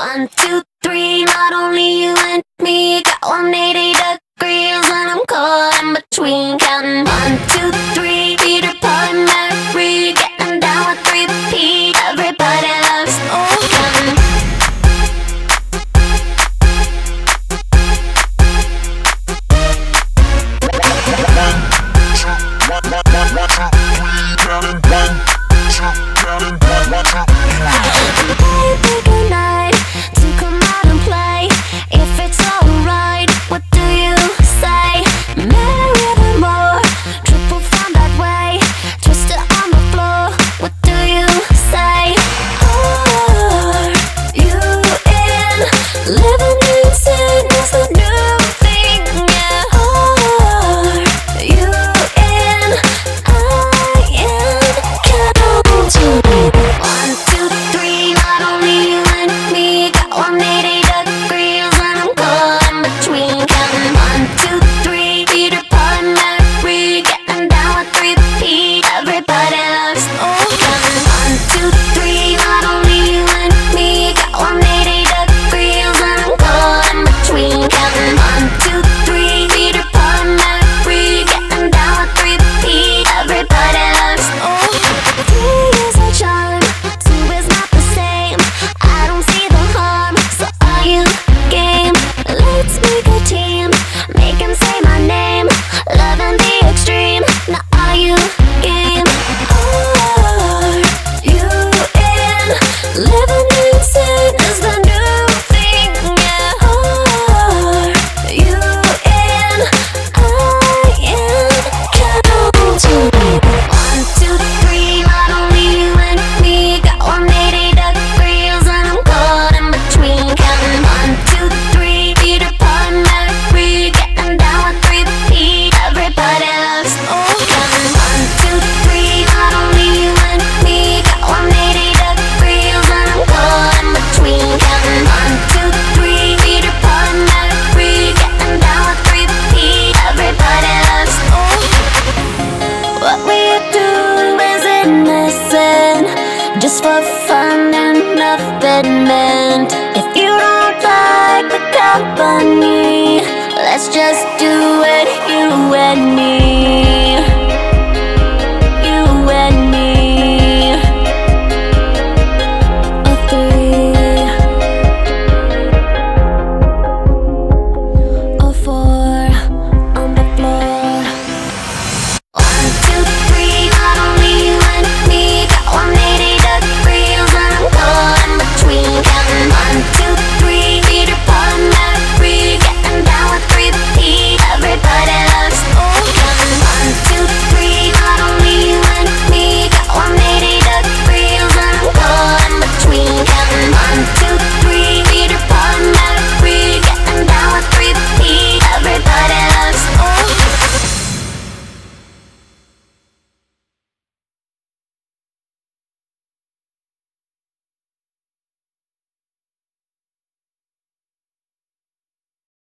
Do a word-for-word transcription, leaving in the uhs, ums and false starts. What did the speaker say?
One, two, three, not only you and me. Got one hundred eighty degrees and I'm caught in between. Counting one, two, three, Peter, Paul, Mary. Getting down with three P. Everybody loves oh. Counting just for fun and nothing meant. If you don't like the company, let's just do it, you and me.